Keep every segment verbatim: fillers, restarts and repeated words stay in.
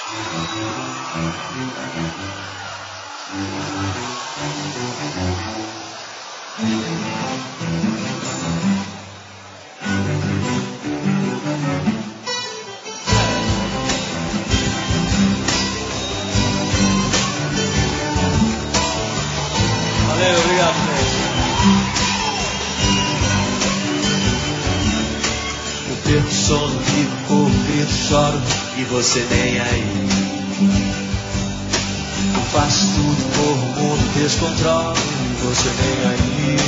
Valeu, obrigado, gente. Eu perco o sono, fico, corro, grito, choro e você nem aí. Eu faço tudo, corro o mundo, descontrolo e você nem aí.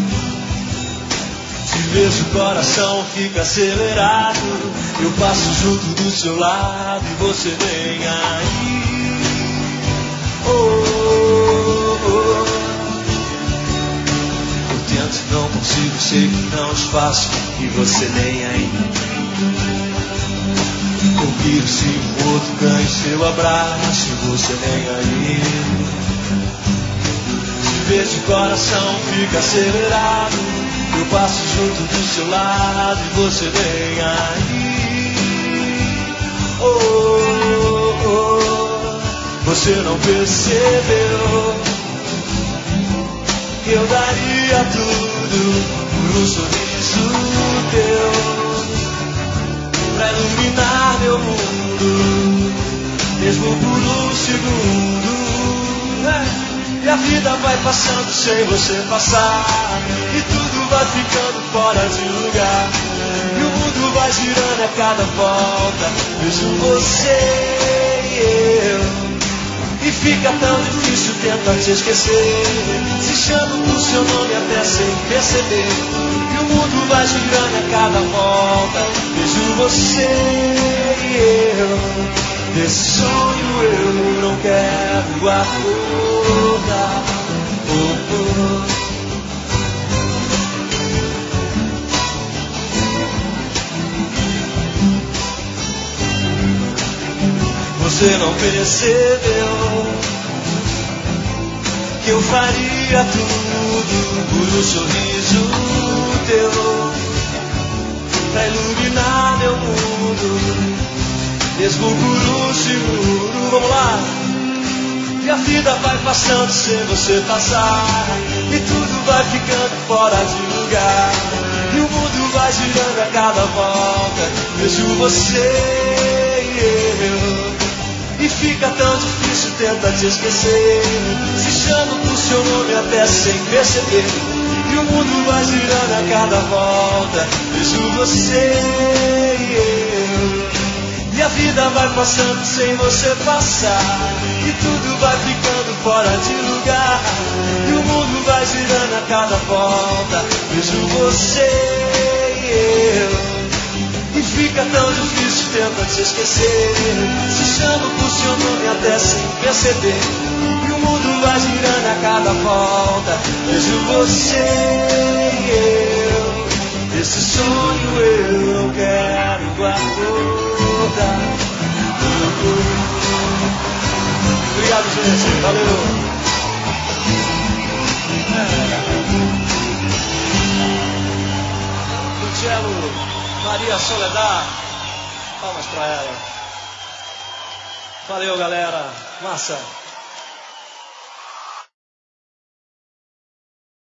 Se vejo o coração fica acelerado, eu passo junto do seu lado e você nem aí. Oh, oh, oh. Eu tento, não consigo, sei que não te faço e você nem aí. Eu viro se o outro ganha seu abraço e você nem aí. Se vejo o coração fica acelerado, eu passo junto do seu lado e você nem aí. Oh, oh, oh. Você não percebeu que eu daria tudo por um sorriso teu, pra iluminar meu mundo, mesmo por um segundo. É. E a vida vai passando sem você passar, e tudo vai ficando fora de lugar, e o mundo vai girando a cada volta. Vejo você e eu, e fica tão difícil tentar te esquecer. Se chamo por seu nome até sem perceber, e o mundo vai girando a cada volta. Vejo você e eu, desse sonho eu não quero acordar. Oh, oh. Você não percebeu que eu faria tudo por um sorriso teu, pra iluminar meu mundo, mesmo por um segundo. Vamos lá! E a vida vai passando sem você passar, e tudo vai ficando fora de lugar, e o mundo vai girando a cada volta. Vejo você e eu, e fica tão difícil tentar te esquecer. Se chamo por seu nome até sem perceber, e o mundo vai girando a cada volta. Vejo você e eu, e a vida vai passando sem você passar, e tudo vai ficando fora de lugar, e o mundo vai girando a cada volta. Vejo você e eu, e fica tão difícil tentar te esquecer. Se chamo por seu nome até sem perceber, e o mundo vai girando a cada volta. Vejo você e eu, esse sonho eu não quero guardar. Obrigado, gente. Valeu. Luciano, Maria Soledad, palmas pra ela. Valeu, galera. Massa.